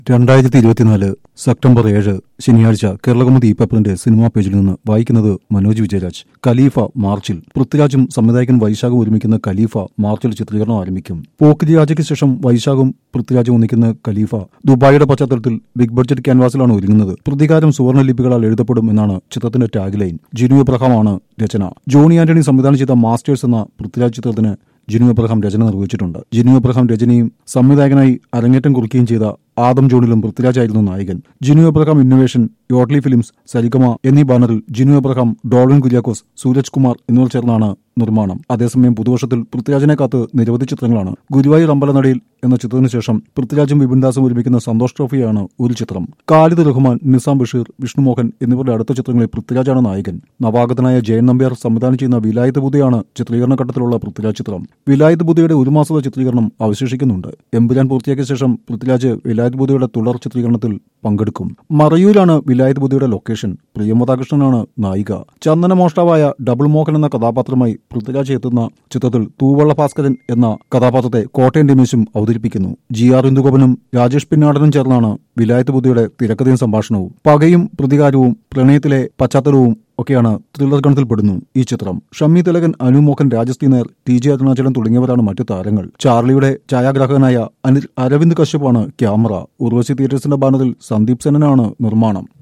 2024 September 7 ശനിയാഴ്ച കേരളകൗമുദി പേപ്പറിന്റെ cinema പേജിൽ നിന്ന് വായിക്കുന്നത് മനോജ് വിജയരാജ്. ഖലീഫ മാർച്ചിൽ. പൃഥ്വിരാജും സംവിധായകൻ വൈശാഖും ഒരുമിക്കുന്ന ഖലീഫ മാർച്ചിൽ ചിത്രീകരണം ആരംഭിക്കും. പോക്കിരി രാജയ്ക്ക് ശേഷം വൈശാഖും പൃഥ്വിരാജും ഒന്നിക്കുന്ന ഖലീഫ ദുബായിയുടെ പശ്ചാത്തലത്തിൽ ബിഗ് ബഡ്ജറ്റ് ക്യാൻവാസിലാണ് ഒരുങ്ങുന്നത്. പ്രതികാരം സുവർണ്ണ ലിപികളാൽ എഴുതപ്പെടും എന്നാണ് ചിത്രത്തിന്റെ ടാഗ് ലൈൻ. ജിനു എബ്രഹാമാണ് രചന. ജോണി ആന്റണി സംവിധാനം ചെയ്ത മാസ്റ്റേഴ്സ് എന്ന പൃഥ്വിരാജ് ചിത്രത്തിന് ജിനു എബ്രഹാം രചന നിർവഹിച്ചിട്ടുണ്ട്. ജിനു എബ്രഹാം രചനയും സംവിധായകനായി അരങ്ങേറ്റം കുറിക്കുകയും ചെയ്ത ആദം ജോണിലും പൃഥ്വിരാജായിരുന്നു നായകൻ. ജിനു എബ്രഹാം ഇന്നോവേഷൻ, യോട്ട്ലി ഫിലിംസ്, സരിഗമ എന്നീ ബാനറിൽ ജിനു എബ്രഹാം, ഡോൾവിൻ കുര്യാക്കോസ്, സൂരജ് കുമാർ എന്നിവർ ചേർന്നാണ് നിർമ്മാണം. അതേസമയം പുതുവർഷത്തിൽ പൃഥ്വിരാജിനെ കാത്ത് നിരവധി ചിത്രങ്ങളാണ്. ഗുരുവായൂർ അമ്പലനടയിൽ എന്ന ചിത്രത്തിന് ശേഷം പൃഥ്വിരാജും വിപിൻദാസും ഒരുമിക്കുന്ന സന്തോഷ് ട്രോഫിയാണ് ഒരു ചിത്രം. ഖാലിദ് റഹ്മാൻ, നിസാം ബഷീർ, വിഷ്ണുമോഹൻ എന്നിവരുടെ അടുത്ത ചിത്രങ്ങളിൽ പൃഥ്വിരാജാണ് നായകൻ. നവാഗതനായ ജയൻ നമ്പ്യാർ സംവിധാനം ചെയ്യുന്ന വിലായത്ത് ബുദ്ധയാണ് ചിത്രീകരണ ഘട്ടത്തിലുള്ള പൃഥ്വിരാജ് ചിത്രം. വിലായത്ത് ബുദ്ധയുടെ ഒരു മാസത്തെ ചിത്രീകരണം അവശേഷിക്കുന്നുണ്ട്. എമ്പുരാൻ പൂർത്തിയാക്കിയ ശേഷം പൃഥ്വിരാജ് വിലായത്ത് ബുദ്ധയുടെ തുടർ ചിത്രീകരണത്തിൽ പങ്കെടുക്കും. മറയൂരിലാണ് വിലായത്ത് ബുദ്ധയുടെ ലൊക്കേഷൻ. പ്രിയമതാകൃഷ്ണനാണ് നായിക. ചന്ദനമോഷ്ടാവായ ഡബിൾ മോഹൻ എന്ന കഥാപാത്രമായി പൃഥ്വിരാജ് എത്തുന്ന ചിത്രത്തിൽ തൂവള്ള ഭാസ്കരൻ എന്ന കഥാപാത്രത്തെ കോട്ടയം രമേശും അവതരിപ്പിക്കുന്നു. GR ഇന്ദുഗോപനും രാജേഷ് പിന്നാടനും ചേർന്നാണ് വിലായത്ത് ബുദ്ധയുടെ തിരക്കഥയും സംഭാഷണവും. പകയും പ്രതികാരവും പ്രണയത്തിലെ പശ്ചാത്തലവും ഒക്കെയാണ് ത്രില്ലർ ഗണത്തിൽപ്പെടുന്നു ഈ ചിത്രം. ഷമ്മി തിലകൻ, അനു മോഹൻ, രാജശ്രീ നായർ, TJ അരുണാചലൻ തുടങ്ങിയവരാണ് മറ്റു താരങ്ങൾ. ചാർലിയുടെ ഛായാഗ്രാഹകനായ അരവിന്ദ് കശ്യപാണ് ക്യാമറ. ഉർവശി തിയേറ്റേഴ്സിന്റെ ബാനറിൽ സന്ദീപ് സെനനാണ് നിർമ്മാണം.